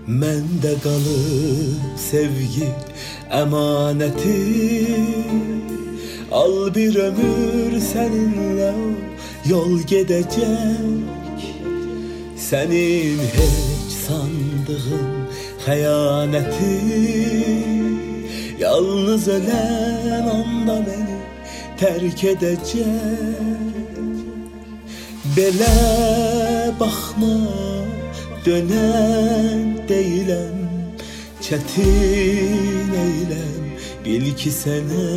Məndə qalıb sevgi əmanəti. Al bir ömür səninlə yol gedəcək. Sənin heç sandığın xəyanəti. Yalnız ölən anda məni tərk edəcək. Belə baxma, dönən deyiləm. Çətin eyləm, bil ki sənə.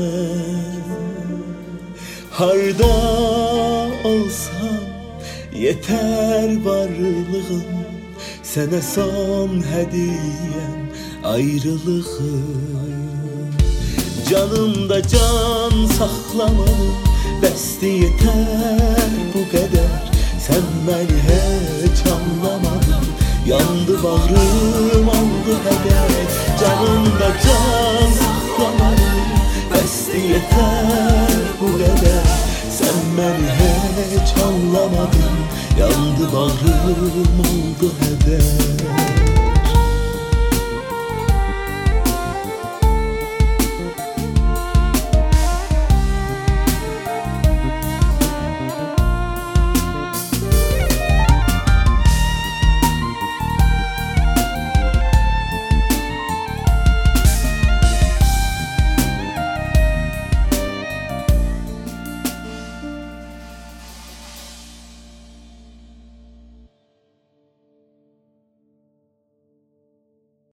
Harda olsam yeter varlığım. Sənə son hədiyəm ayrılığım. Canımda can saxlamadım, bəsdi yetər bu qədər. Sən məni heç anlamadın, yandı bağrım aldı hədər. Canımda can saxlamadım, bəsdi yetər bu qədər. Sən məni heç anlamadın, yandı bağrım aldı hədər.